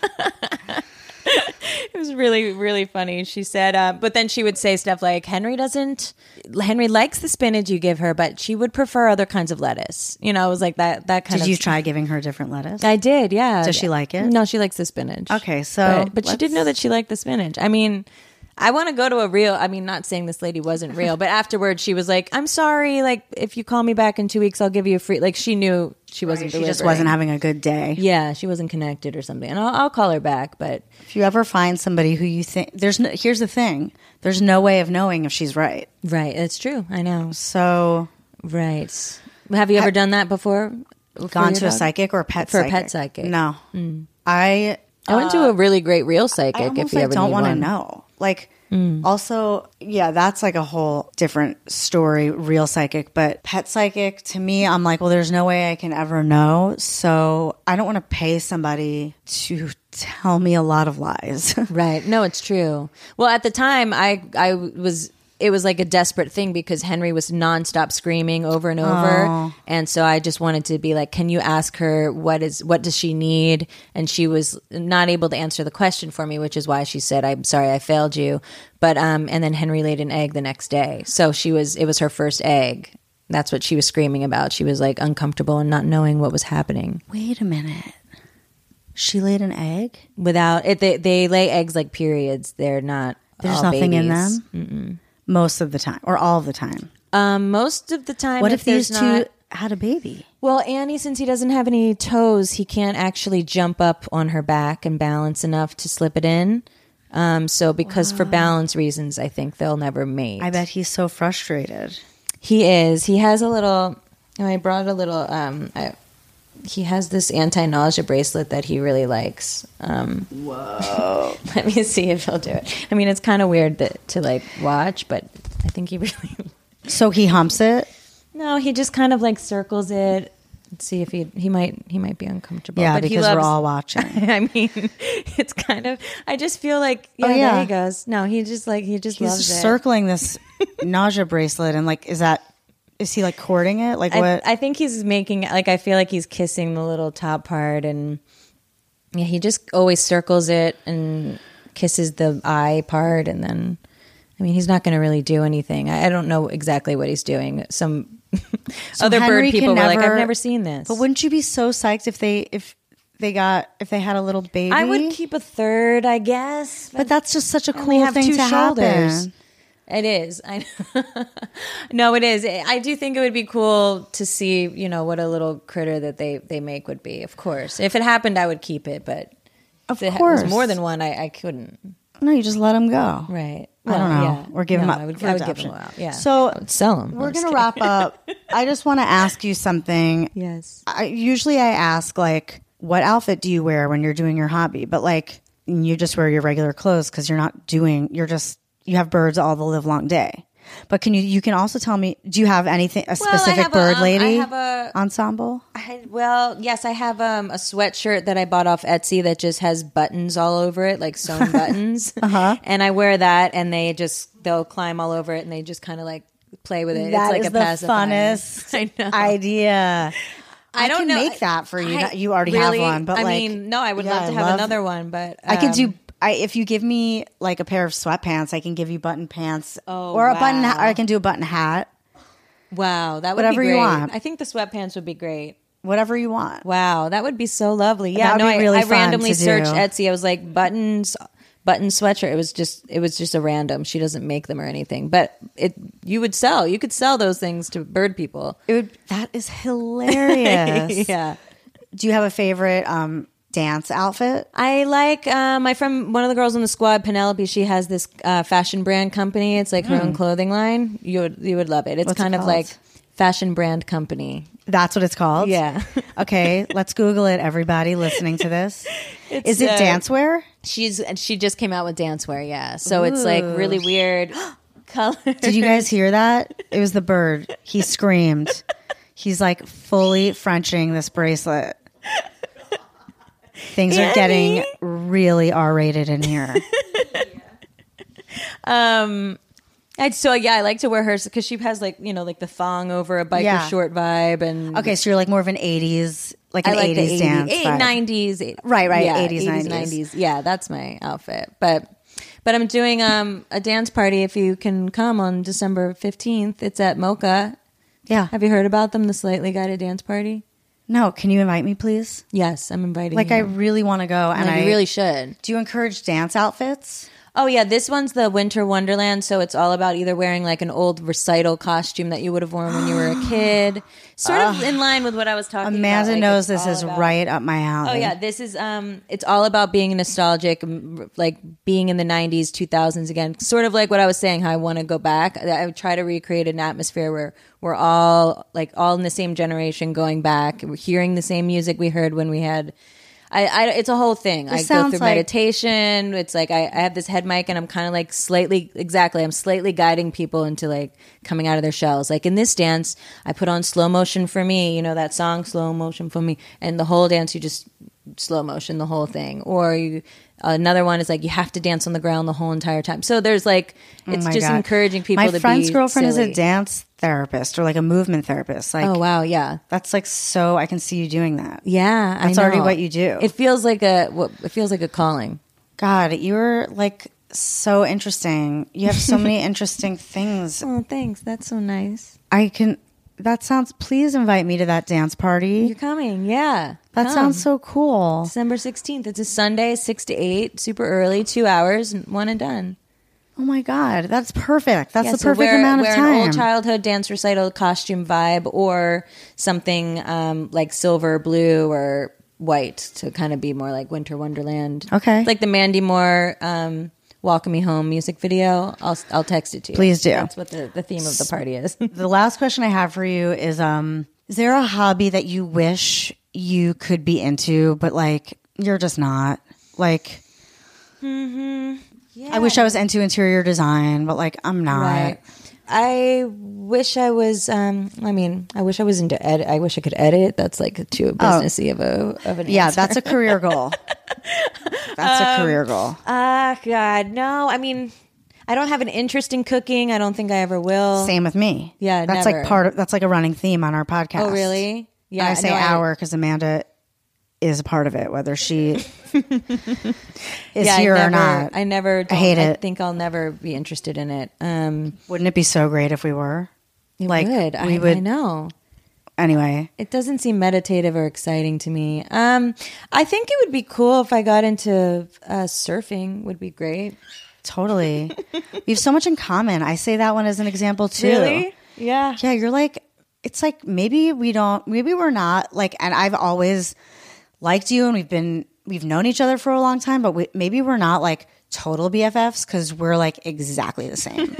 It was really, really funny. She said, but then she would say stuff like, Henry likes the spinach you give her, but she would prefer other kinds of lettuce. It was like that kind of. Did you try giving her different lettuce? I did, yeah. Does she like it? No, she likes the spinach. Okay, so. But she did know that she liked the spinach. I mean, I want to go to not saying this lady wasn't real, but afterwards she was like, "I'm sorry, like if you call me back in 2 weeks, I'll give you a free," like she knew she wasn't delivering. She just wasn't having a good day. Yeah, she wasn't connected or something. And I'll call her back, but if you ever find somebody who you think here's the thing, there's no way of knowing if she's right. Right, it's true. I know. So, right. Have you ever done that before? Gone to a psychic or a pet psychic? For a pet psychic. No. I went to a really great real psychic. I if you ever don't want to one. know. Like, also, yeah, that's like a whole different story, real psychic. But pet psychic, to me, I'm like, well, there's no way I can ever know. So I don't want to pay somebody to tell me a lot of lies. Right. No, it's true. Well, at the time, it was like a desperate thing because Henry was nonstop screaming over and over. And so I just wanted to be like, can you ask her what does she need? And she was not able to answer the question for me, which is why she said, I'm sorry, I failed you. But, and then Henry laid an egg the next day. So it was her first egg. That's what she was screaming about. She was like uncomfortable and not knowing what was happening. Wait a minute. She laid an egg? Without it, they lay eggs like periods. They're not. There's all nothing babies. in them? Mm-mm. Most of the time, or all of the time? Most of the time. What if these two not... had a baby? Well, Annie, since he doesn't have any toes, he can't actually jump up on her back and balance enough to slip it in. So because for balance reasons, I think they'll never mate. I bet he's so frustrated. He is. He has a little... I brought a little... he has this anti-nausea bracelet that he really likes. Whoa. Let me see if he'll do it. I mean, it's kind of weird to like watch, but I think he really... So he humps it? No, he just kind of like circles it. Let's see if he might be uncomfortable. Yeah, but because we're all watching. I mean, it's kind of... I just feel like... Yeah, there he goes. No, he just loves it. He's circling this nausea bracelet and like, is he like courting it? Like what? I think he's making, like, I feel like he's kissing the little top part, and yeah, he just always circles it and kisses the eye part, and then, I mean, he's not going to really do anything. I don't know exactly what he's doing. Some other Henry bird people were like, I've never seen this. But wouldn't you be so psyched if they had a little baby? I would keep a third, I guess. But that's just such a cool thing to happen. It is. No, it is. I do think it would be cool to see, what a little critter that they make would be. Of course, if it happened, I would keep it. But if it was more than one, I couldn't. No, you just let him go. Right. Well, I don't know. Yeah. Or give him up. I would give him out. Yeah. So I would sell him. We're going to wrap up. I just want to ask you something. Yes. Usually I ask like, what outfit do you wear when you're doing your hobby? But like, you just wear your regular clothes because you have birds all the live long day. But you can also tell me, do you have anything, a specific bird lady I have a ensemble? Yes, I have a sweatshirt that I bought off Etsy that just has buttons all over it, like sewn buttons. And I wear that, and they'll climb all over it, and they just kind of like play with it. That it's like is a the pacifier. funnest idea. I don't can know. make that for you. You already have one, but I would love to have another one, but I could do. If you give me like a pair of sweatpants, I can give you button pants, or a button. Or I can do a button hat. Wow, that would whatever be great. You want. I think the sweatpants would be great. Whatever you want. Wow, that would be so lovely. Yeah, that would be really I fun randomly to searched do. Etsy. I was like button sweatshirt. It was just a random. She doesn't make them or anything, but you could sell those things to bird people. That is hilarious. Yeah. Do you have a favorite dance outfit? I like my friend, one of the girls on the squad, Penelope. She has this fashion brand company. It's like her own clothing line. You would love it. It's What's kind it of called? like fashion brand company. That's what it's called? Yeah. Okay, let's Google it, everybody listening to this. Is it dancewear? She just came out with dancewear, yeah. So it's like really weird colors. Did you guys hear that? It was the bird. He screamed. He's like fully Frenching this bracelet. Things are getting really R-rated in here. I like to wear hers because she has like the thong over a biker short vibe, and okay, so you're like more of an 80s, like an 80s dance vibe. 90s, right, yeah, 80s, 90s. Yeah, that's my outfit. But I'm doing a dance party. If you can come on December 15th, it's at Mocha. Yeah, have you heard about them? The Slightly Guided Dance Party. No, can you invite me, please? Yes, I'm inviting you. I really want to go, and I really should. Do you encourage dance outfits? Oh, yeah. This one's the Winter Wonderland. So it's all about either wearing like an old recital costume that you would have worn when you were a kid. Sort of in line with what I was talking about. Amanda knows this is right up my alley. Oh, yeah. This is, it's all about being nostalgic, like being in the 90s, 2000s again. Sort of like what I was saying, how I want to go back. I would try to recreate an atmosphere where we're all in the same generation going back. We're hearing the same music we heard when we had It's a whole thing. I go sounds through like- meditation. It's like I have this head mic and I'm kind of like I'm slightly guiding people into like coming out of their shells. Like in this dance, I put on Slow Motion for Me, you know, that song Slow Motion for Me. And the whole dance, you just slow motion the whole thing. Or another one is like you have to dance on the ground the whole entire time. So there's like, it's just God. encouraging people to be My friend's girlfriend silly. is a dance therapist or like a movement therapist. Like, Oh, wow. Yeah. that's like so. I can see you doing that. Yeah. That's I know. already what you do. It feels like a calling. God, you're like so interesting. You have so many interesting things. Oh, thanks. That's so nice. Please invite me to that dance party. You're coming. Yeah. That Come. sounds so cool. December 16th. It's a Sunday, 6 to 8, super early, 2 hours, one and done. Oh my God, that's perfect. That's Yeah, the so perfect amount of wear time. an old childhood dance recital costume vibe or something like silver, blue, or white to kind of be more like Winter Wonderland. Okay. It's like the Mandy Moore Welcome Me Home music video. I'll text it to you. Please do. That's what the theme of the party is. The last question I have for you is there a hobby that you wish you could be into, but like you're just not? Like, I wish I was into interior design, but like I'm not. Right. I wish I was. I wish I was into edit. I wish I could edit. That's like too businessy of an Yeah, answer. that's a career goal. That's a career goal. God, no. I mean, I don't have an interest in cooking. I don't think I ever will. Same with me. Yeah, that's never. like that's like a running theme on our podcast. Oh, really? Yeah. I say no, our because Amanda is a part of it, whether she is Yeah, here I or not. I never. I hate it. I think I'll never be interested in it. Wouldn't it be so great if we were? It Like, would. we would. I know. Anyway, It doesn't seem meditative or exciting to me. I think it would be cool if I got into surfing. Would be great. totally. We have so much in common. I say that one as an example too. Really? Yeah. Yeah, you're like, it's like maybe we're not like, and I've always liked you and we've known each other for a long time, but maybe we're not like total BFFs because we're like exactly the same.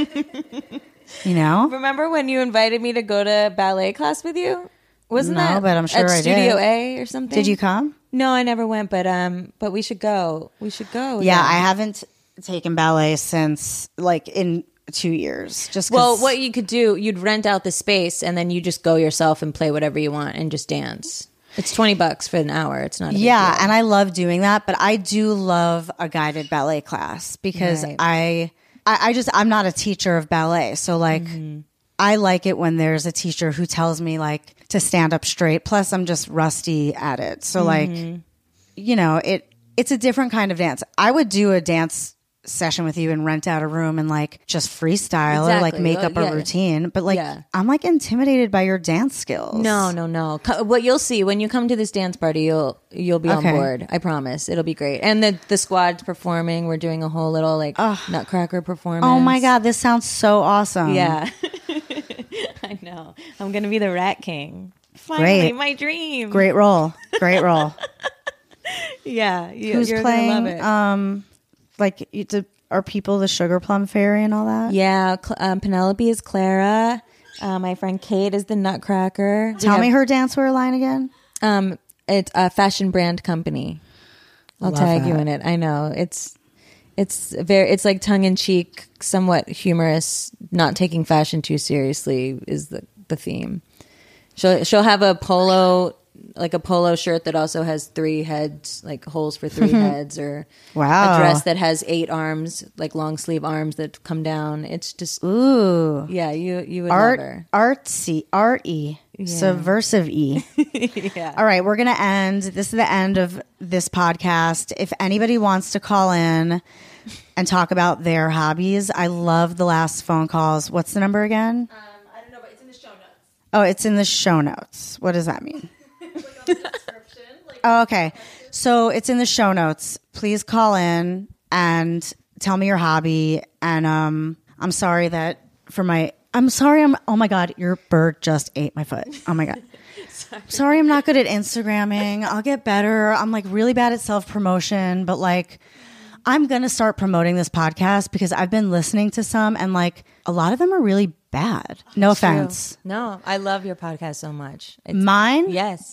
You know? Remember when you invited me to go to ballet class with you? Wasn't No, that but I'm sure at I Studio did. A or something? Did you come? No, I never went, but we should go. We should go. Yeah, I haven't taken ballet since like in 2 years. Just 'cause- Well, what you could do, you'd rent out the space and then you just go yourself and play whatever you want and just dance. It's $20 for an hour. It's not a big yeah, deal. and I love doing that, but I do love a guided ballet class because Right. I'm not a teacher of ballet, so like I like it when there's a teacher who tells me like to stand up straight. Plus, I'm just rusty at it, so like you know, it's a different kind of dance. I would do a dance session with you and rent out a room and like just freestyle or like Exactly. make Well, up a yeah. routine. But like Yeah. I'm like intimidated by your dance skills. No. What you'll see when you come to this dance party, you'll be on Okay. board. I promise. It'll be great. And the squad's performing. We're doing a whole little like Nutcracker performance. Oh my God, this sounds so awesome. Yeah. I know. I'm going to be the Rat King. Finally, Great. my dream. Great role. Great role. Yeah. Who's you're playing? Gonna love it. Like, are people the Sugar Plum Fairy and all that? Yeah. Penelope is Clara. My friend Kate is the Nutcracker. Tell me her dancewear line again. It's a fashion brand company. I'll Love tag you that. in it. I know it's like tongue in cheek, somewhat humorous. Not taking fashion too seriously is the theme. She'll have a polo shirt that also has 3 heads, like holes for 3 heads, or Wow. a dress that has 8 arms, like long sleeve arms that come down. It's just Ooh. yeah, you would love her. Artsy, art-y, subversive-y. Yeah. All right, we're going to end. This is the end of this podcast. If anybody wants to call in and talk about their hobbies, I love the last phone calls. What's the number again? I don't know, but it's in the show notes. Oh, it's in the show notes. What does that mean? Oh, okay. So it's in the show notes. Please call in and tell me your hobby. And I'm sorry oh my God, your bird just ate my foot. Oh my God. Sorry, I'm not good at Instagramming. I'll get better. I'm like really bad at self-promotion, but like I'm going to start promoting this podcast because I've been listening to some and like a lot of them are really bad. No offense. No, I love your podcast so much. Mine? Yes.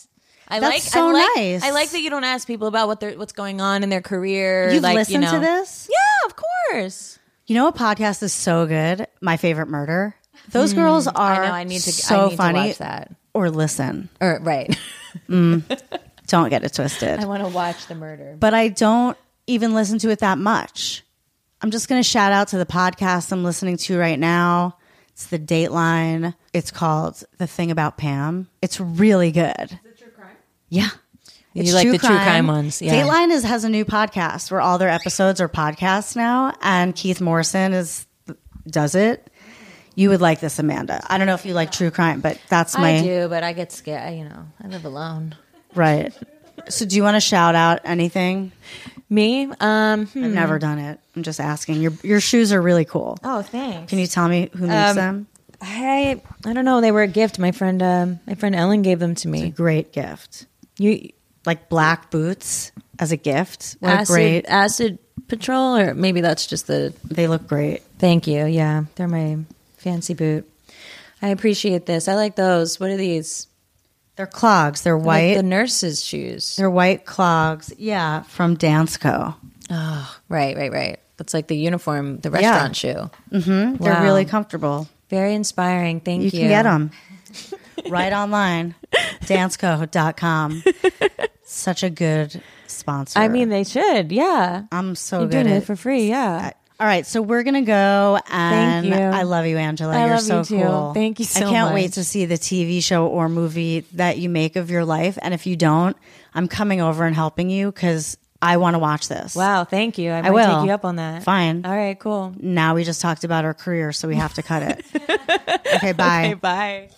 That's so nice. I like that you don't ask people about what's going on in their career. You've listened to this? Yeah, of course. You know what podcast is so good? My Favorite Murder. Those girls are I need to funny. watch that. Or listen. Or right. Don't get it twisted. I want to watch the murder. But I don't even listen to it that much. I'm just going to shout out to the podcast I'm listening to right now. It's the Dateline. It's called The Thing About Pam. It's really good. Is it true crime? Yeah. You like the true crime ones. Yeah. Dateline has a new podcast where all their episodes are podcasts now, and Keith Morrison does it. You would like this, Amanda. I don't know if you like true crime, but I do, but I get scared. I live alone. Right. So do you want to shout out anything? Me? I've never done it. I'm just asking. Your shoes are really cool. Oh, thanks. Can you tell me who makes them? I don't know. They were a gift. My friend Ellen gave them to me. It's a great gift. You like black boots as a gift. Acid Patrol, or maybe that's just They look great. Thank you. Yeah, they're my fancy boot. I appreciate this. I like those. What are these? They're clogs. They're white. Like the nurses' shoes. They're white clogs. Yeah, from Dansko. Oh, right. That's like the uniform, the restaurant shoe. Mm-hmm. Wow. They're really comfortable. Very inspiring. Thank you. You can get them right online. Dansko.com. Such a good sponsor. I mean, they should. Yeah. I'm so You're good doing at it for free. Yeah. All right, so we're going to go, and Thank you. I love you, Angela. I You're love so you too. cool. Thank you so much. I can't wait to see the TV show or movie that you make of your life, and if you don't, I'm coming over and helping you because I want to watch this. Wow, thank you. I will might take you up on that. Fine. All right, cool. Now we just talked about our career, so we have to cut it. Okay, bye. Okay, bye.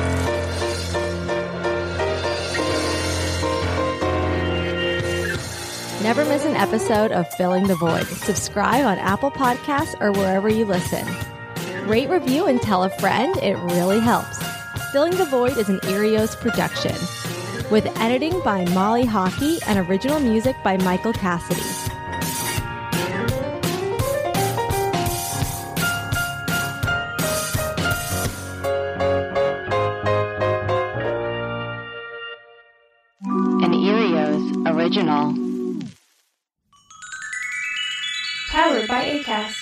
Never miss an episode of Filling the Void. Subscribe on Apple Podcasts or wherever you listen. Rate, review, and tell a friend. It really helps. Filling the Void is an Erios production, with editing by Molly Hockey and original music by Michael Cassidy. An Erios original. Powered by Acast.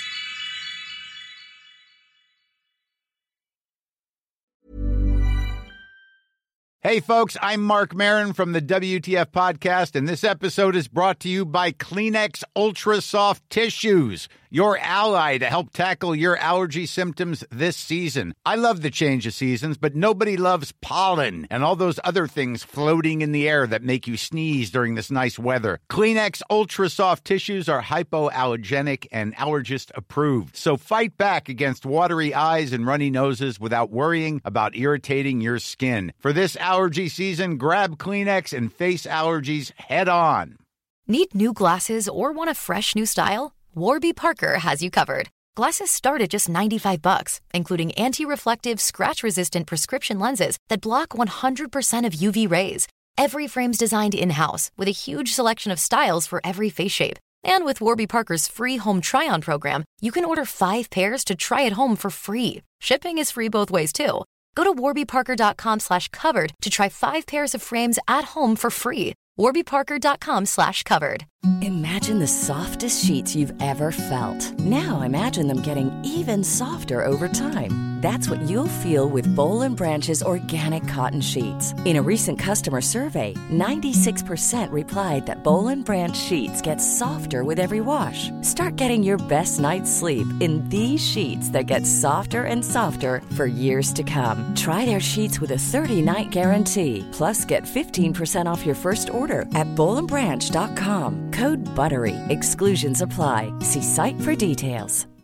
Hey, folks, I'm Mark Maron from the WTF Podcast, and this episode is brought to you by Kleenex Ultra Soft Tissues, your ally to help tackle your allergy symptoms this season. I love the change of seasons, but nobody loves pollen and all those other things floating in the air that make you sneeze during this nice weather. Kleenex Ultra Soft Tissues are hypoallergenic and allergist approved, so fight back against watery eyes and runny noses without worrying about irritating your skin. For this allergy season, grab Kleenex and face allergies head on. Need new glasses or want a fresh new style? Warby Parker has you covered. Glasses start at just $95, including anti-reflective, scratch-resistant prescription lenses that block 100% of UV rays. Every frame's designed in-house with a huge selection of styles for every face shape. And with Warby Parker's free home try-on program, you can order 5 pairs to try at home for free. Shipping is free both ways, too. Go to warbyparker.com/covered to try 5 pairs of frames at home for free. warbyparker.com/covered. Imagine the softest sheets you've ever felt. Now imagine them getting even softer over time. That's what you'll feel with Boll & Branch's organic cotton sheets. In a recent customer survey, 96% replied that Boll & Branch sheets get softer with every wash. Start getting your best night's sleep in these sheets that get softer and softer for years to come. Try their sheets with a 30-night guarantee. Plus, get 15% off your first order at bollandbranch.com. Code BUTTERY. Exclusions apply. See site for details.